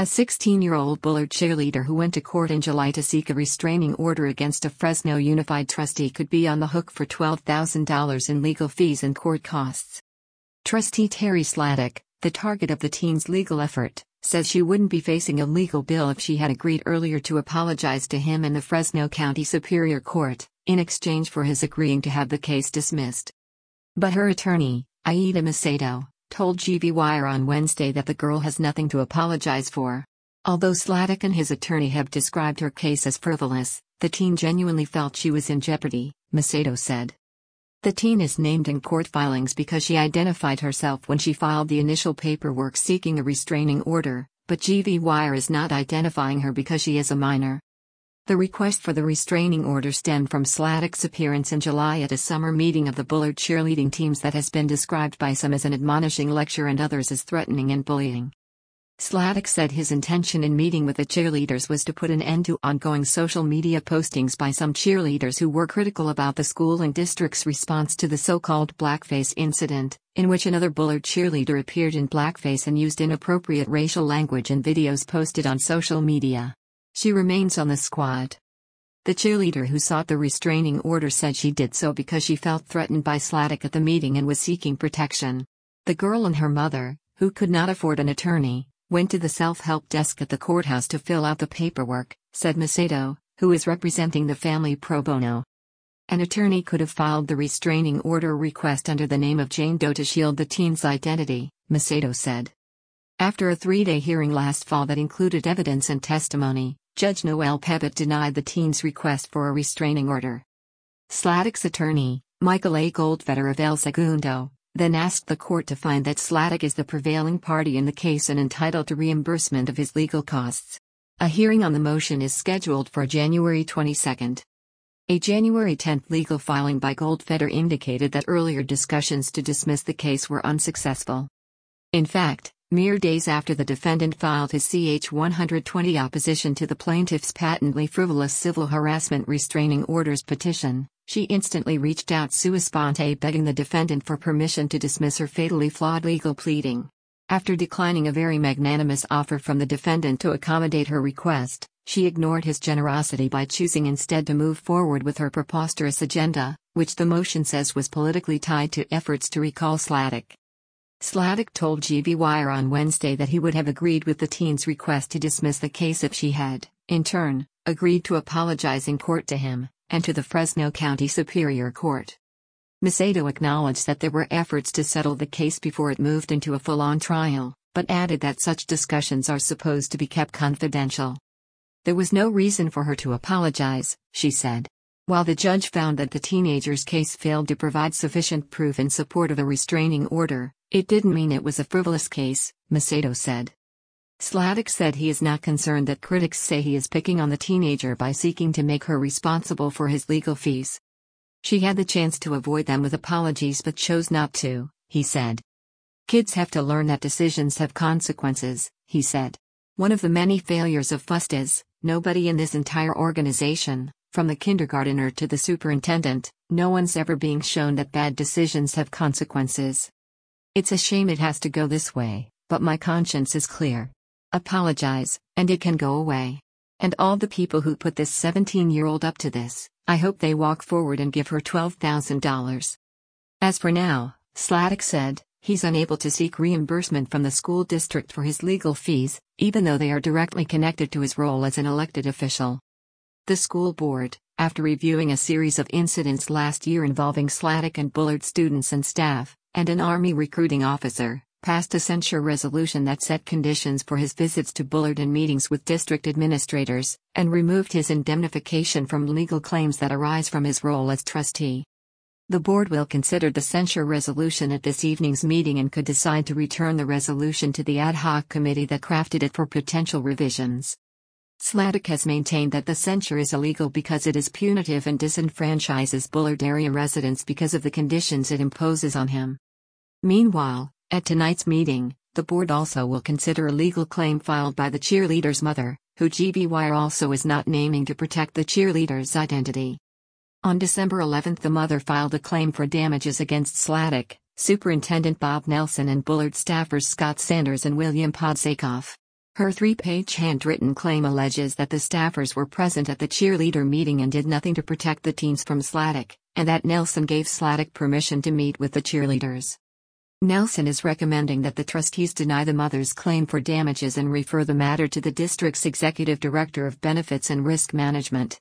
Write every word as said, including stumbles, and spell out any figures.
A sixteen-year-old Bullard cheerleader who went to court in July to seek a restraining order against a Fresno Unified trustee could be on the hook for twelve thousand dollars in legal fees and court costs. Trustee Terry Sladek, the target of the teen's legal effort, says she wouldn't be facing a legal bill if she had agreed earlier to apologize to him in the Fresno County Superior Court, in exchange for his agreeing to have the case dismissed. But her attorney, Aida Macedo, told G V Wire on Wednesday that the girl has nothing to apologize for. Although Sladek and his attorney have described her case as frivolous, the teen genuinely felt she was in jeopardy, Macedo said. The teen is named in court filings because she identified herself when she filed the initial paperwork seeking a restraining order, but G V Wire is not identifying her because she is a minor. The request for the restraining order stemmed from Sladek's appearance in July at a summer meeting of the Bullard cheerleading teams that has been described by some as an admonishing lecture and others as threatening and bullying. Sladek said his intention in meeting with the cheerleaders was to put an end to ongoing social media postings by some cheerleaders who were critical about the school and district's response to the so-called blackface incident, in which another Bullard cheerleader appeared in blackface and used inappropriate racial language in videos posted on social media. She remains on the squad. The cheerleader who sought the restraining order said she did so because she felt threatened by Sladek at the meeting and was seeking protection. The girl and her mother, who could not afford an attorney, went to the self-help desk at the courthouse to fill out the paperwork, said Macedo, who is representing the family pro bono. An attorney could have filed the restraining order request under the name of Jane Doe to shield the teen's identity, Macedo said. After a three-day hearing last fall that included evidence and testimony, Judge Noel Pebbit denied the teen's request for a restraining order. Sladek's attorney, Michael A. Goldfeder of El Segundo, then asked the court to find that Sladek is the prevailing party in the case and entitled to reimbursement of his legal costs. A hearing on the motion is scheduled for January twenty-second. A January tenth legal filing by Goldfeder indicated that earlier discussions to dismiss the case were unsuccessful. In fact, mere days after the defendant filed his C H one twenty opposition to the plaintiff's patently frivolous civil harassment restraining orders petition, she instantly reached out sua sponte begging the defendant for permission to dismiss her fatally flawed legal pleading. After declining a very magnanimous offer from the defendant to accommodate her request, she ignored his generosity by choosing instead to move forward with her preposterous agenda, which the motion says was politically tied to efforts to recall Sladek. Sladek told G V Wire on Wednesday that he would have agreed with the teen's request to dismiss the case if she had, in turn, agreed to apologize in court to him, and to the Fresno County Superior Court. Macedo acknowledged that there were efforts to settle the case before it moved into a full-on trial, but added that such discussions are supposed to be kept confidential. There was no reason for her to apologize, she said. While the judge found that the teenager's case failed to provide sufficient proof in support of a restraining order, it didn't mean it was a frivolous case, Macedo said. Sladek said he is not concerned that critics say he is picking on the teenager by seeking to make her responsible for his legal fees. She had the chance to avoid them with apologies but chose not to, he said. Kids have to learn that decisions have consequences, he said. One of the many failures of F U S T is, nobody in this entire organization, from the kindergartner to the superintendent, no one's ever being shown that bad decisions have consequences. It's a shame it has to go this way, but my conscience is clear. Apologize, and it can go away. And all the people who put this seventeen-year-old up to this, I hope they walk forward and give her twelve thousand dollars. As for now, Sladek said, he's unable to seek reimbursement from the school district for his legal fees, even though they are directly connected to his role as an elected official. The school board, after reviewing a series of incidents last year involving Sladek and Bullard students and staff, and an Army recruiting officer, passed a censure resolution that set conditions for his visits to Bullard and meetings with district administrators, and removed his indemnification from legal claims that arise from his role as trustee. The board will consider the censure resolution at this evening's meeting and could decide to return the resolution to the ad hoc committee that crafted it for potential revisions. Sladek has maintained that the censure is illegal because it is punitive and disenfranchises Bullard area residents because of the conditions it imposes on him. Meanwhile, at tonight's meeting, the board also will consider a legal claim filed by the cheerleader's mother, who G V Wire also is not naming to protect the cheerleader's identity. On December eleventh, the mother filed a claim for damages against Sladek, Superintendent Bob Nelson, and Bullard staffers Scott Sanders and William Podsakoff. Her three-page handwritten claim alleges that the staffers were present at the cheerleader meeting and did nothing to protect the teens from Sladek, and that Nelson gave Sladek permission to meet with the cheerleaders. Nelson is recommending that the trustees deny the mother's claim for damages and refer the matter to the district's executive director of benefits and risk management.